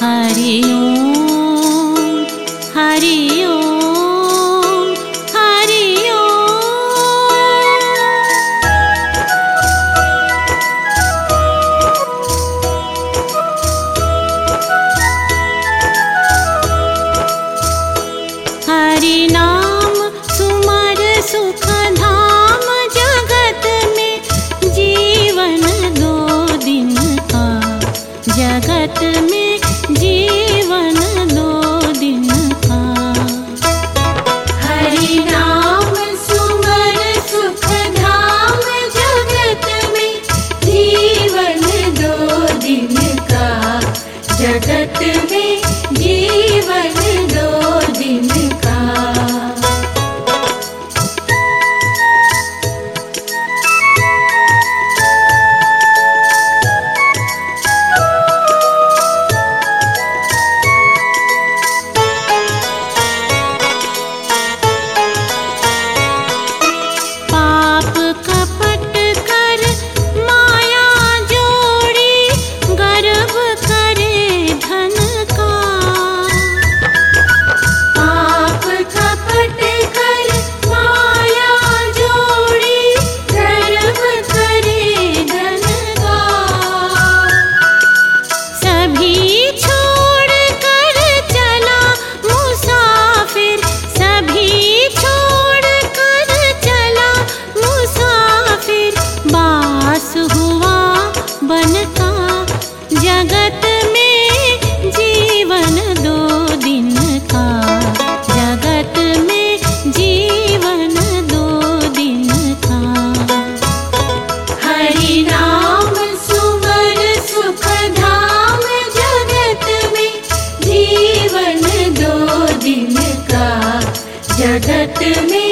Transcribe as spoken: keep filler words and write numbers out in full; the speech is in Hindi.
हरि ओम हरि ओम हरि ओम। हरि नाम सुमर सुख धाम, जगत में जीवन दो दिन का, जगत में जीवन दो दिन का। हरि नाम सुमर सुख धाम, जगत में जीवन दो दिन का, जगत में जीवन दो दिन का। पाप कपट कर माया जोड़ी, गर्व करे धन का। पाप कपट कर माया जोड़ी, गर्व करे धन का। सभी छोड़ कर चला मुसाफिर, सभी छोड़ कर चला मुसाफिर। बास हुआ बन का, जगत में जीवन दो दिन का, जगत में जीवन दो दिन का। हरि नाम सुमर सुख धाम, जगत में जीवन दो दिन का, जगत में